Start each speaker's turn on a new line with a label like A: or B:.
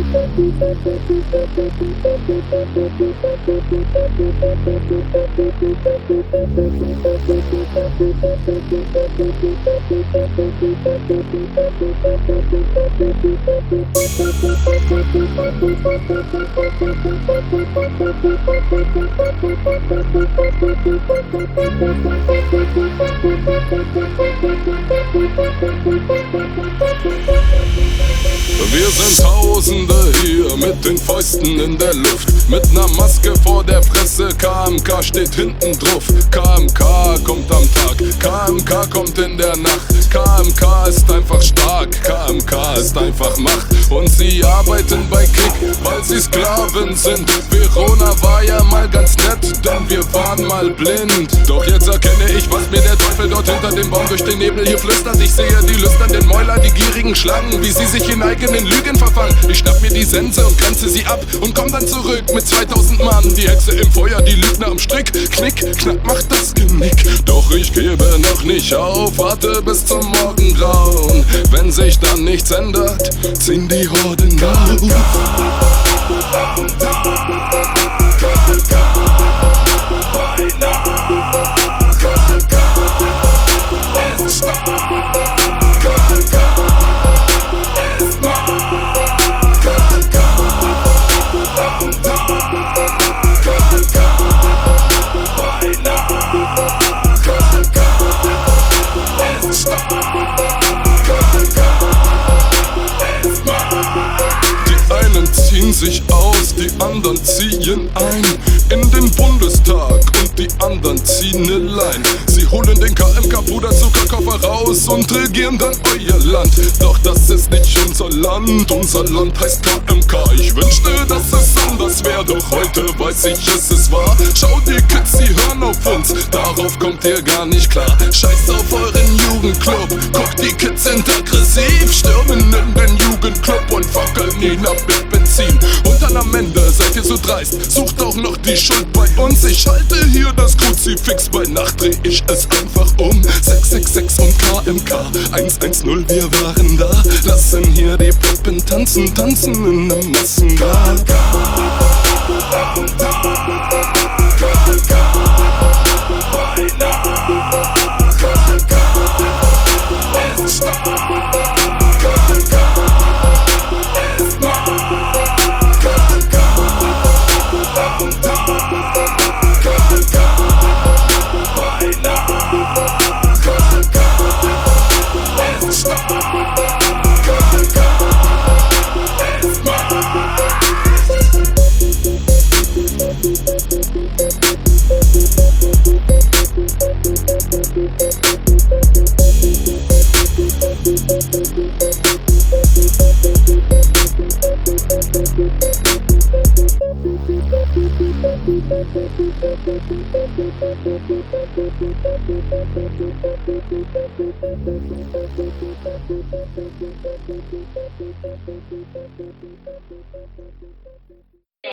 A: Wir sind Tausende hier mit den Fäusten in der Luft, mit ner Maske vor der Fresse. KMK steht hinten drauf. KMK kommt am Tag, KMK kommt in der Nacht. KMK ist einfach stark, KMK ist einfach Macht. Und sie arbeiten bei Kick, weil sie Sklaven sind. Verona war ja mal ganz nett, denn wir waren mal blind. Doch jetzt erkenne ich, was mir der Teufel dort hinter dem Baum durch den Nebel hier flüstert. Ich sehe die lüsternden Mäuler, die gierigen Schlangen, wie sie sich in eigenen Lügen verfangen. Ich schnapp mir die Sense und grenze sie ab und komm dann zurück mit 2000 Mann. Die Hexe im Feuer, die Lügner am Strick. Knick, knack, macht das Genick. Doch ich gebe noch nicht auf, warte bis zum Morgengrauen. Wenn sich dann nichts ändert, ziehen die Horden auf. Ziehen sich aus, die anderen ziehen ein in den Bundestag und die anderen ziehen ne Line. Sie holen den KMK-Puderzuckerkoffer raus und regieren dann euer Land. Doch das ist nicht unser Land heißt KMK. Ich wünschte, dass es anders wäre, doch heute weiß ich, es ist wahr. Schau, die Kids, sie hören auf uns, darauf kommt ihr gar nicht klar. Scheiß auf euren Jugendclub, guck, die Kids sind aggressiv, stürmen in den Jugendclub und fackeln ihn ab mit Benzin. Und dann am Ende seid ihr so dreist, sucht auch noch die Schuld bei uns. Ich halte hier das Kruzifix, bei Nacht dreh ich es einfach um. 666 und KMK 110, wir waren da. Lassen hier die Puppen tanzen, tanzen in einem Massengrab.